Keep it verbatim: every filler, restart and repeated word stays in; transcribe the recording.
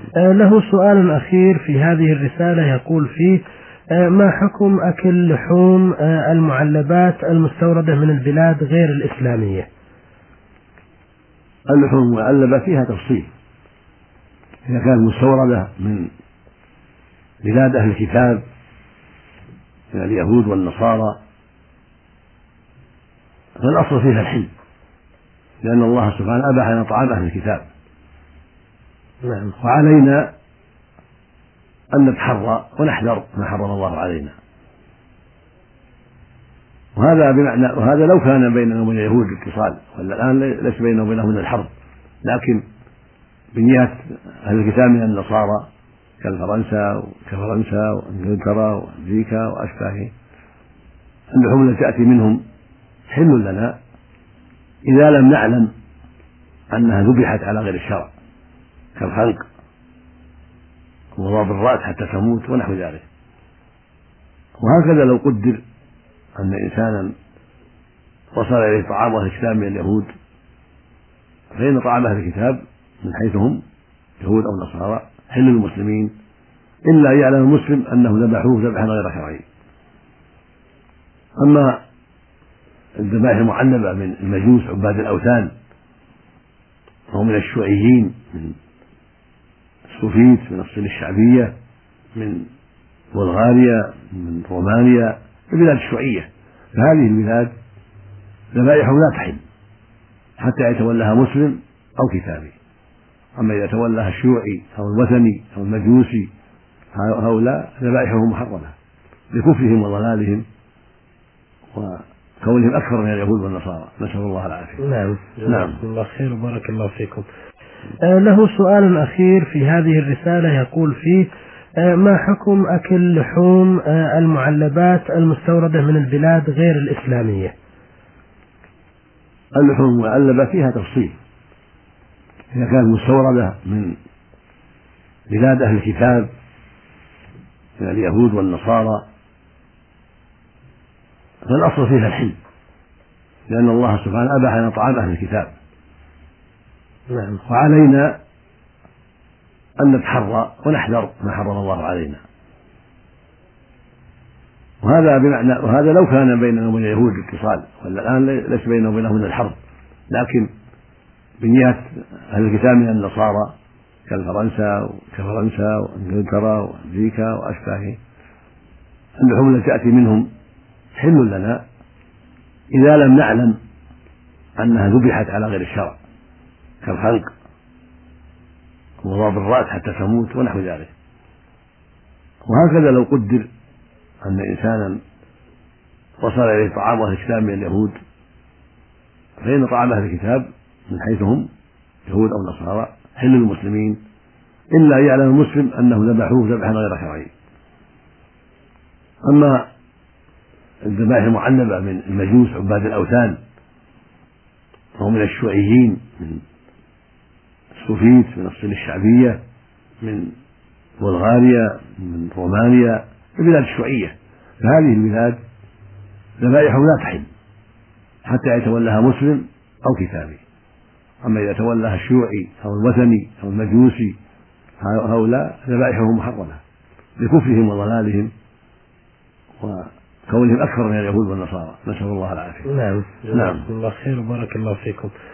آه، له سؤال أخير في هذه الرسالة يقول فيه: آه، ما حكم أكل لحوم آه، المعلبات المستوردة من البلاد غير الإسلامية؟ اللحوم المعلبة فيها تفصيل. إذا كانت مستوردة من بلاد أهل الكتاب من اليهود والنصارى فالأصل فيها الحل، لأن الله سبحانه أباح لنا طعام أهل الكتاب. نعم. وعلينا أن نتحرى ونحذر ما حرم الله علينا، وهذا بمعنى وهذا لو كان بيننا وبين اليهود اتصال، ولا الآن ليس بيننا وبينهم من الحرب، لكن بنية أهل الكتاب من النصارى كالفرنسا كفرنسا وإنجلترا وأمريكا وأشباههم، اللحوم التي تأتي منهم حل لنا إذا لم نعلم أنها ذبحت على غير الشرع، كالخنق وضرب الرأس حتى تموت ونحو ذلك. وهكذا لو قدر أن إنسانا وصل إليه طعام أهل الكتاب من اليهود، فإن طعام أهل الكتاب من حيث هم يهود أو نصارى حل المسلمين، إلا أن يعلم المسلم أنه ذبحوه ذبحا غير شرعي. أما الذبائح المعلبة من المجوس عباد الأوثان أو من الشيوعيين من السوفيت من الصين الشعبية من بلغاريا من رومانيا البلاد الشيوعية، فهذه البلاد ذبائحهم لا تحل حتى يتولاها مسلم أو كتابي. أما إذا تولاها الشيوعي أو الوثني أو المجوسي هؤلاء ذبائحهم محرمة لكفرهم وضلالهم وكونهم أكثر من اليهود والنصارى، نسأل الله العافية. نعم. نعم. الله خير وبارك الله فيكم. آه، له سؤال أخير في هذه الرسالة يقول فيه: آه، ما حكم أكل لحوم آه، المعلبات المستوردة من البلاد غير الإسلامية؟ اللحوم المعلبة فيها تفصيل. إذا كانت مستوردة من بلاد أهل الكتاب من اليهود والنصارى فالأصل فيها الحل، لأن الله سبحانه أباح لنا طعام أهل الكتاب. نعم. وعلينا أن نتحرى ونحذر ما حرم الله علينا، وهذا بمعنى وهذا لو كان بيننا وبين اليهود اتصال، ولا الآن ليس بيننا وبينهم من الحرب، لكن بنية أهل الكتاب من النصارى كالفرنسا كفرنسا وإنجلترا وأمريكا وأشباههم، اللحوم التي تأتي منهم حل لنا إذا لم نعلم أنها ذبحت على غير الشرع، كالخنق وضرب الرأس حتى تموت ونحو ذلك. وهكذا لو قدر أن إنسانا وصل إليه طعام أهل الكتاب من اليهود، فإن طعام أهل الكتاب من حيث هم يهود أو نصارى حل المسلمين، إلا أن يعلم المسلم أنه ذبحوه ذبحا غير شرعي. أما الذبائح المعلبة من المجوس عباد الأوثان أو من الشيوعيين من السوفيت من الصين الشعبية من بلغاريا من رومانيا البلاد الشيوعية، فهذه البلاد ذبائحهم لا تحل حتى يتولاها مسلم أو كتابي. أما إذا تولاها الشيوعي أو الوثني أو المجوسي هؤلاء ذبائحهم محرمة لكفرهم وضلالهم وكونهم أكثر من اليهود والنصارى، نسأل الله العافية. نعم. نعم. الله خير وبارك الله فيكم.